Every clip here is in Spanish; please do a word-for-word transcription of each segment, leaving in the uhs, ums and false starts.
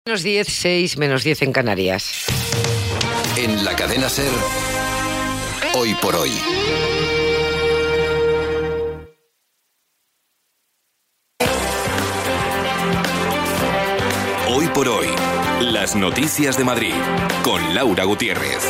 Menos diez, seis, menos diez en Canarias. En la cadena SER, Hoy por Hoy. Hoy por Hoy, las noticias de Madrid, con Laura Gutiérrez.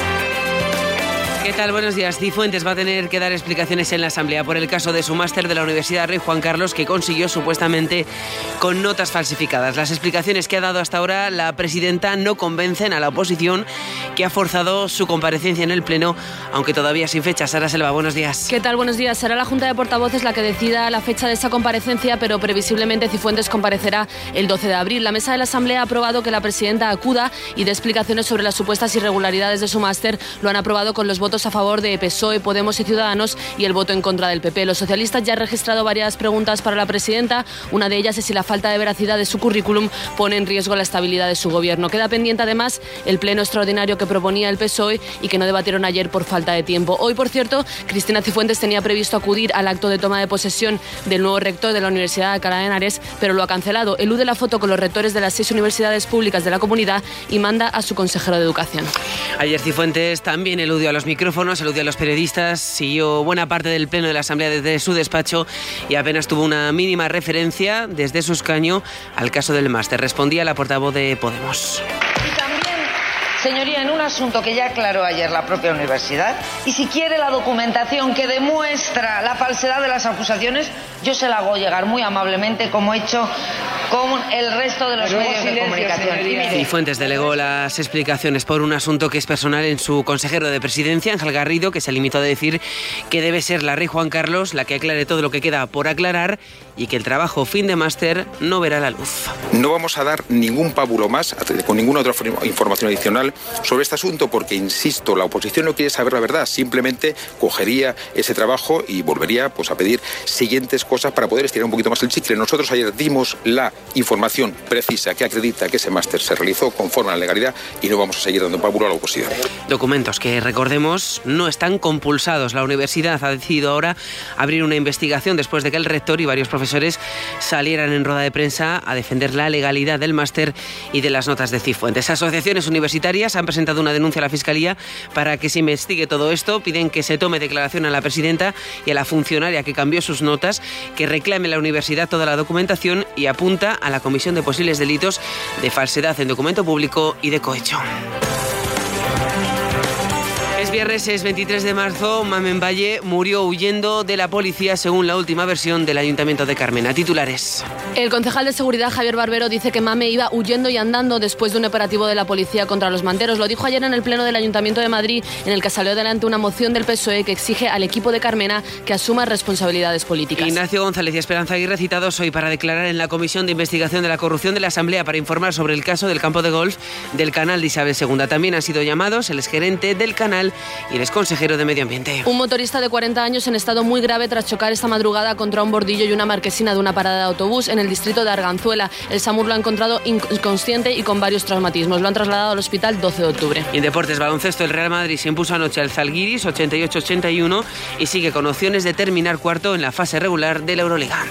¿Qué tal? Buenos días. Cifuentes va a tener que dar explicaciones en la Asamblea por el caso de su máster de la Universidad Rey Juan Carlos, que consiguió supuestamente con notas falsificadas. Las explicaciones que ha dado hasta ahora la presidenta no convencen a la oposición, que ha forzado su comparecencia en el Pleno, aunque todavía sin fecha. Sara Selva, buenos días. ¿Qué tal? Buenos días. Será la Junta de Portavoces la que decida la fecha de esa comparecencia, pero previsiblemente Cifuentes comparecerá el doce de abril. La mesa de la Asamblea ha aprobado que la presidenta acuda y dé explicaciones sobre las supuestas irregularidades de su máster. Lo han aprobado con los votos a favor de P S O E, Podemos y Ciudadanos y el voto en contra del P P. Los socialistas ya han registrado varias preguntas para la presidenta. Una de ellas es si la falta de veracidad de su currículum pone en riesgo la estabilidad de su gobierno. Queda pendiente además el pleno extraordinario que proponía el P S O E y que no debatieron ayer por falta de tiempo. Hoy, por cierto, Cristina Cifuentes tenía previsto acudir al acto de toma de posesión del nuevo rector de la Universidad de Alcalá de Henares, pero lo ha cancelado. Elude la foto con los rectores de las seis universidades públicas de la comunidad y manda a su consejero de Educación. Ayer Cifuentes también eludió a los micrófonos, eludió a los periodistas, siguió buena parte del pleno de la Asamblea desde su despacho y apenas tuvo una mínima referencia desde su escaño al caso del máster. Respondía la portavoz de Podemos. Y también, señoría, en un asunto que ya aclaró ayer la propia universidad, y si quiere la documentación que demuestra la falsedad de las acusaciones, yo se la hago llegar muy amablemente, como he hecho con el resto de los medios de comunicación. Cifuentes delegó las explicaciones por un asunto que es personal en su consejero de Presidencia, Ángel Garrido, que se limitó a decir que debe ser la Rey Juan Carlos la que aclare todo lo que queda por aclarar y que el trabajo fin de máster no verá la luz. No vamos a dar ningún pábulo más, con ninguna otra información adicional sobre este asunto, porque, insisto, la oposición no quiere saber la verdad, simplemente cogería ese trabajo y volvería pues, a pedir siguientes cosas para poder estirar un poquito más el chicle. Nosotros ayer dimos la información precisa que acredita que ese máster se realizó conforme a la legalidad y no vamos a seguir dando pábulo a la oposición. Documentos que, recordemos, no están compulsados. La universidad ha decidido ahora abrir una investigación después de que el rector y varios profesores salieran en rueda de prensa a defender la legalidad del máster y de las notas de Cifuentes. Asociaciones universitarias han presentado una denuncia a la Fiscalía para que se investigue todo esto. Piden que se tome declaración a la presidenta y a la funcionaria que cambió sus notas, que reclame la universidad toda la documentación y apunta a la comisión de posibles delitos de falsedad en documento público y de cohecho. Es viernes, es veintitrés de marzo. Mamen Valle murió huyendo de la policía, según la última versión del Ayuntamiento de Carmena. Titulares. El concejal de Seguridad, Javier Barbero, dice que Mame iba huyendo y andando después de un operativo de la policía contra los manteros. Lo dijo ayer en el Pleno del Ayuntamiento de Madrid, en el que salió adelante una moción del P S O E que exige al equipo de Carmena que asuma responsabilidades políticas. Ignacio González y Esperanza Aguirre, citados hoy para declarar en la Comisión de Investigación de la Corrupción de la Asamblea para informar sobre el caso del campo de golf del canal de Isabel segunda. También han sido llamados el exgerente del canal y el exconsejero de Medio Ambiente. Un motorista de cuarenta años en estado muy grave tras chocar esta madrugada contra un bordillo y una marquesina de una parada de autobús en el distrito de Arganzuela. El SAMUR lo ha encontrado inconsciente y con varios traumatismos. Lo han trasladado al hospital doce de octubre. Y en deportes, baloncesto, el Real Madrid se impuso anoche al Zalgiris ochenta y ocho a ochenta y uno y sigue con opciones de terminar cuarto en la fase regular de la Euroliga.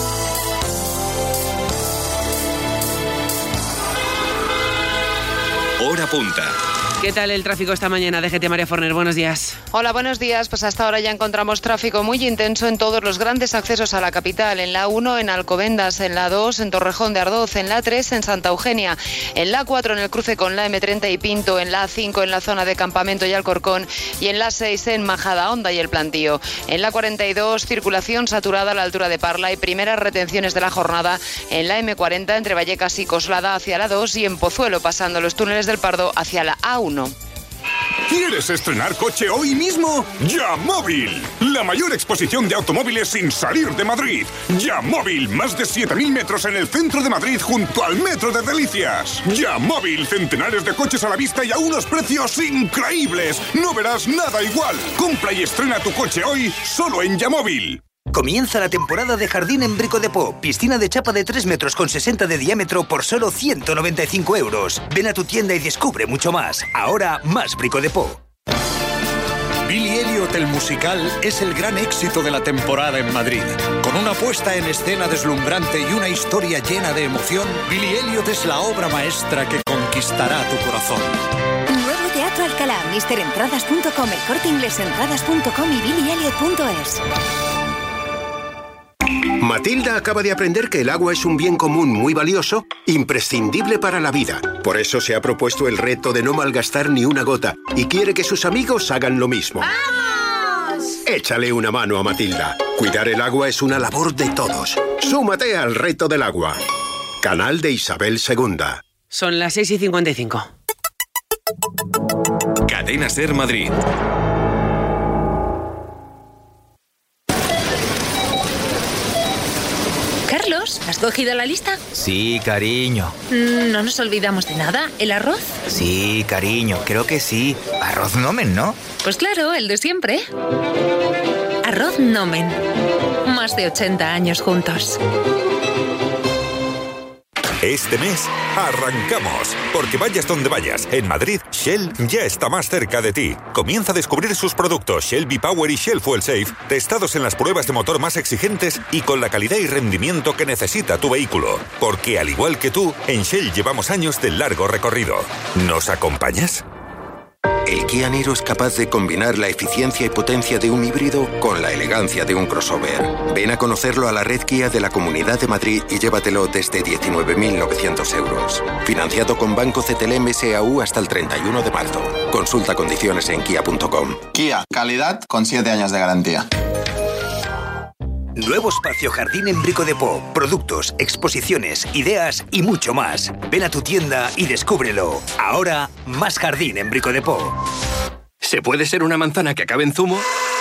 Hora punta. ¿Qué tal el tráfico esta mañana? D G T, María Forner, buenos días. Hola, buenos días. Pues hasta ahora ya encontramos tráfico muy intenso en todos los grandes accesos a la capital. En la A uno en Alcobendas, en la A dos en Torrejón de Ardoz, en la A tres en Santa Eugenia, en la A cuatro en el cruce con la eme treinta y Pinto, en la A cinco en la zona de Campamento y Alcorcón y en la A seis en Majadahonda y El Plantío. En la A cuarenta y dos, circulación saturada a la altura de Parla y primeras retenciones de la jornada en la eme cuarenta entre Vallecas y Coslada hacia la A dos y en Pozuelo, pasando los túneles del Pardo hacia la A uno. ¿Quieres estrenar coche hoy mismo? Yamóvil, la mayor exposición de automóviles sin salir de Madrid. Yamóvil, más de siete mil metros en el centro de Madrid junto al Metro de Delicias. Yamóvil, centenares de coches a la vista y a unos precios increíbles. No verás nada igual. Compra y estrena tu coche hoy solo en Yamóvil. Comienza la temporada de jardín en Brico Depot. Piscina de chapa de tres metros con sesenta de diámetro por solo ciento noventa y cinco euros. Ven a tu tienda y descubre mucho más. Ahora, más Brico Depot. Billy Elliot el musical es el gran éxito de la temporada en Madrid. Con una puesta en escena deslumbrante y una historia llena de emoción, Billy Elliot es la obra maestra que conquistará tu corazón. Nuevo Teatro Alcalá, mister entradas punto com, El Corte Inglés, entradas punto com y billy elliot punto es. Matilda acaba de aprender que el agua es un bien común muy valioso, imprescindible para la vida. Por eso se ha propuesto el reto de no malgastar ni una gota y quiere que sus amigos hagan lo mismo. ¡Vamos! Échale una mano a Matilda. Cuidar el agua es una labor de todos. Súmate al reto del agua. Canal de Isabel segunda. Son las seis y cincuenta y cinco. Cadena Ser Madrid. Carlos, ¿has cogido la lista? Sí, cariño. ¿No nos olvidamos de nada? ¿El arroz? Sí, cariño, creo que sí. Arroz Nomen, ¿no? Pues claro, el de siempre. Arroz Nomen. Más de ochenta años juntos. Este mes arrancamos, porque vayas donde vayas, en Madrid, Shell ya está más cerca de ti. Comienza a descubrir sus productos Shell V-Power y Shell Fuel Safe, testados en las pruebas de motor más exigentes y con la calidad y rendimiento que necesita tu vehículo. Porque al igual que tú, en Shell llevamos años de largo recorrido. ¿Nos acompañas? El Kia Niro es capaz de combinar la eficiencia y potencia de un híbrido con la elegancia de un crossover. Ven a conocerlo a la red Kia de la Comunidad de Madrid y llévatelo desde diecinueve mil novecientos euros. Financiado con Banco C T L M S A U hasta el treinta y uno de marzo. Consulta condiciones en kia punto com. Kia, calidad con siete años de garantía. Nuevo espacio Jardín en Brico de Po. Productos, exposiciones, ideas y mucho más. Ven a tu tienda y descúbrelo. Ahora, más Jardín en Brico de Po. Se puede ser una manzana que acabe en zumo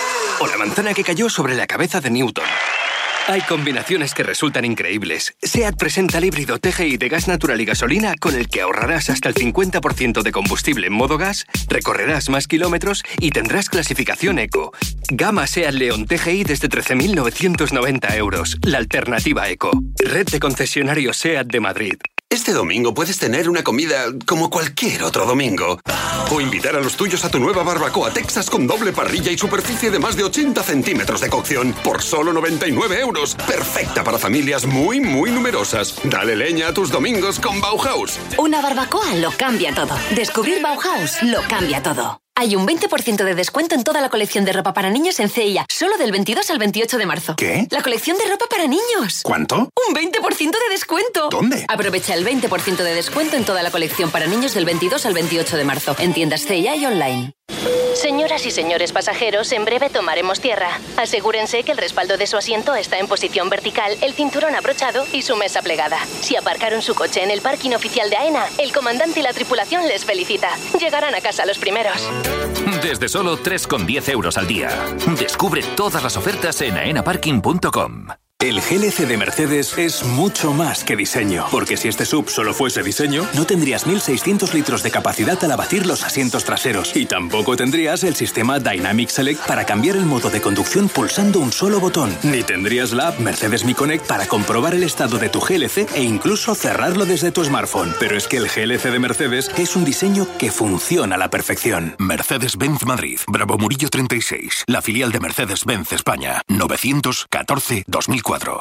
o la manzana que cayó sobre la cabeza de Newton. Hay combinaciones que resultan increíbles. SEAT presenta el híbrido T G I de gas natural y gasolina con el que ahorrarás hasta el cincuenta por ciento de combustible en modo gas, recorrerás más kilómetros y tendrás clasificación eco. Gama SEAT León T G I desde trece mil novecientos noventa euros. La alternativa eco. Red de concesionarios SEAT de Madrid. Este domingo puedes tener una comida como cualquier otro domingo. O invitar a los tuyos a tu nueva barbacoa Texas con doble parrilla y superficie de más de ochenta centímetros de cocción por solo noventa y nueve euros. Perfecta para familias muy, muy numerosas. Dale leña a tus domingos con Bauhaus. Una barbacoa lo cambia todo. Descubrir Bauhaus lo cambia todo. Hay un veinte por ciento de descuento en toda la colección de ropa para niños en C I A, solo del veintidós al veintiocho de marzo. ¿Qué? La colección de ropa para niños. ¿Cuánto? Un veinte por ciento de descuento. ¿Dónde? Aprovecha el veinte por ciento de descuento en toda la colección para niños del veintidós al veintiocho de marzo, en tiendas C I A y online. Señoras y señores pasajeros, en breve tomaremos tierra. Asegúrense que el respaldo de su asiento está en posición vertical, el cinturón abrochado y su mesa plegada. Si aparcaron su coche en el parking oficial de AENA, el comandante y la tripulación les felicita. Llegarán a casa los primeros. Desde solo tres con diez euros al día. Descubre todas las ofertas en aena parking punto com. El G L C de Mercedes es mucho más que diseño, porque si este S U V solo fuese diseño, no tendrías mil seiscientos litros de capacidad al abatir los asientos traseros y tampoco tendrías el sistema Dynamic Select para cambiar el modo de conducción pulsando un solo botón, ni tendrías la app Mercedes Me Connect para comprobar el estado de tu G L C e incluso cerrarlo desde tu smartphone. Pero es que el G L C de Mercedes es un diseño que funciona a la perfección. Mercedes-Benz Madrid, Bravo Murillo treinta y seis, la filial de Mercedes-Benz España, novecientos catorce dos mil cuatro.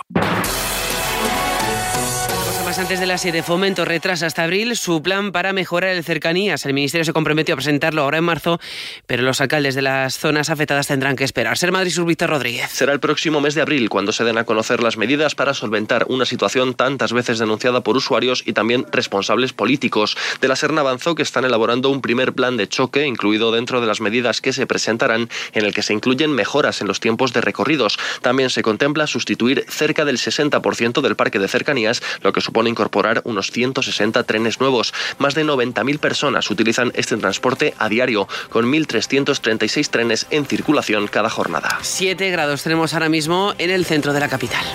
Más antes de las siete, Fomento retrasa hasta abril su plan para mejorar el cercanías. El Ministerio se comprometió a presentarlo ahora en marzo, pero los alcaldes de las zonas afectadas tendrán que esperar. Ser Madrid, Sur Víctor Rodríguez. Será el próximo mes de abril cuando se den a conocer las medidas para solventar una situación tantas veces denunciada por usuarios y también responsables políticos. De la Serna avanzó que están elaborando un primer plan de choque, incluido dentro de las medidas que se presentarán, en el que se incluyen mejoras en los tiempos de recorridos. También se contempla sustituir cerca del sesenta por ciento del parque de cercanías, lo que supone incorporar unos ciento sesenta trenes nuevos. Más de noventa mil personas utilizan este transporte a diario, con mil trescientos treinta y seis trenes en circulación cada jornada. siete grados tenemos ahora mismo en el centro de la capital.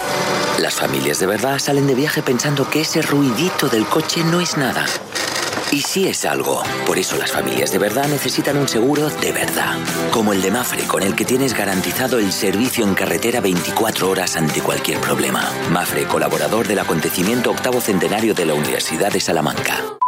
Las familias de verdad salen de viaje pensando que ese ruidito del coche no es nada. Y sí es algo. Por eso las familias de verdad necesitan un seguro de verdad. Como el de Mafre, con el que tienes garantizado el servicio en carretera veinticuatro horas ante cualquier problema. Mafre, colaborador del acontecimiento octavo centenario de la Universidad de Salamanca.